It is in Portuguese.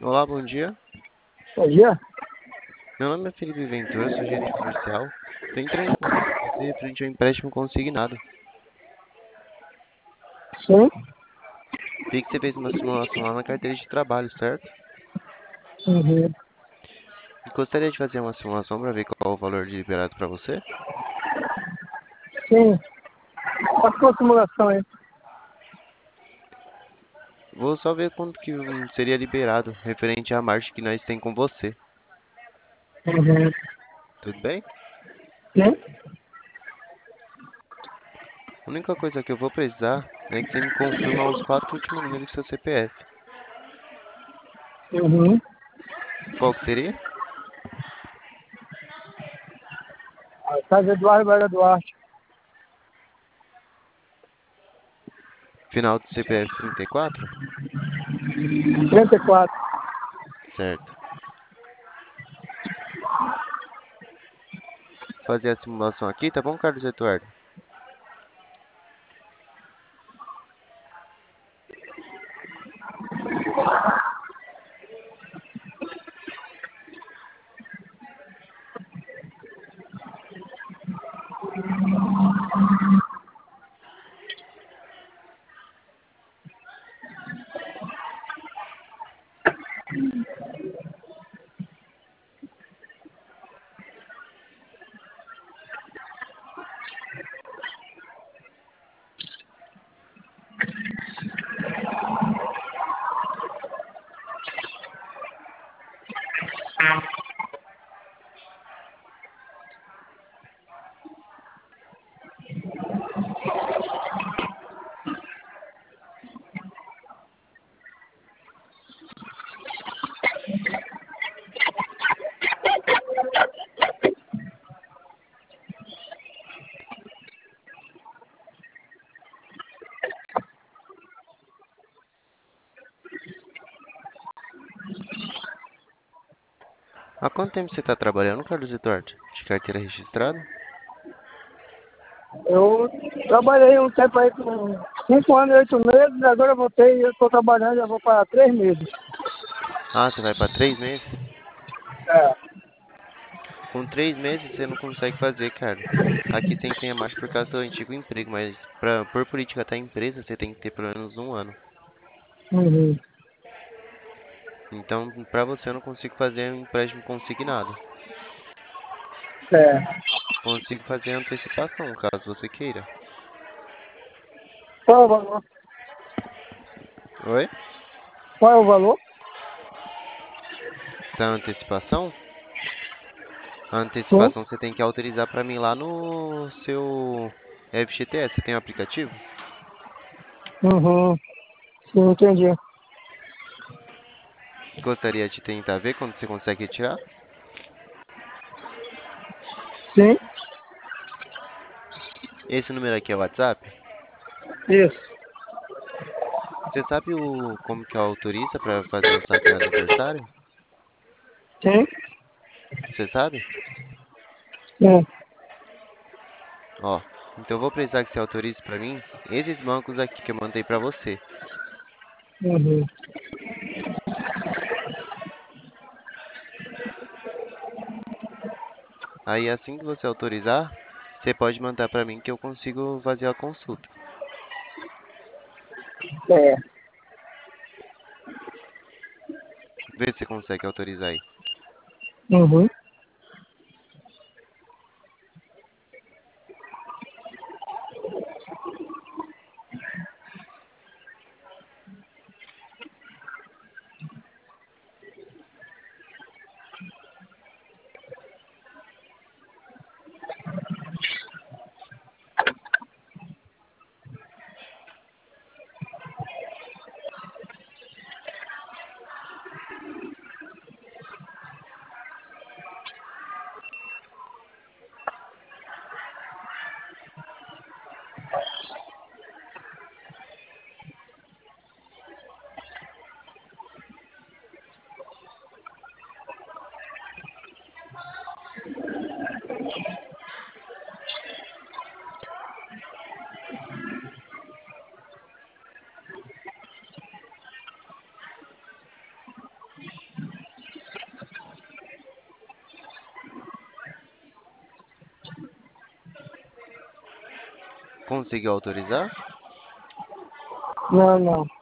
Olá, bom dia. Bom dia. Meu nome é Felipe Ventura, sou gerente comercial. Estou entrando em contato com você frente ao empréstimo consignado. Sim. Vi que você fez uma simulação lá na carteira de trabalho, certo? Uhum. E gostaria de fazer uma simulação para ver qual é o valor liberado para você? Sim. Pode uma simulação aí. Vou só ver quanto que seria liberado referente à margem que nós tem com você. Uhum. Tudo bem? Sim. A única coisa que eu vou precisar é que você me confirma os quatro últimos números do seu CPF. Uhum. Qual que seria? Casa Eduardo Braga Duarte. Final do CPF 34? 34. Certo. Fazer a simulação aqui, tá bom, Carlos Eduardo? Há quanto tempo você está trabalhando, Carlos Eduardo? De carteira registrada? Eu trabalhei um tempo aí com 5 anos e 8 meses, agora eu voltei e eu estou trabalhando, já vou para 3 meses. Ah, você vai para 3 meses? É. Com 3 meses você não consegue fazer, cara. Aqui tem que ter a marcha por causa do antigo emprego, mas por política da empresa você tem que ter pelo menos um ano. Uhum. Então, para você eu não consigo fazer um empréstimo consignado. É. Consigo fazer antecipação, caso você queira. Qual é o valor? Oi? Qual é o valor? Da antecipação? A Sim. antecipação você tem que autorizar para mim lá no seu FGTS. Você tem o aplicativo? Uhum. Sim, entendi. Gostaria de tentar ver quando você consegue retirar? Sim. Esse número aqui é o WhatsApp? Isso. Você sabe como que autoriza para fazer o saque no aniversário? Sim. Você sabe? Sim. Ó, então eu vou precisar que você autorize para mim esses bancos aqui que eu mandei para você. Uhum. Aí assim que você autorizar, você pode mandar para mim que eu consigo fazer a consulta. É. Vê se você consegue autorizar aí. Uhum. Conseguiu autorizar? Não, não.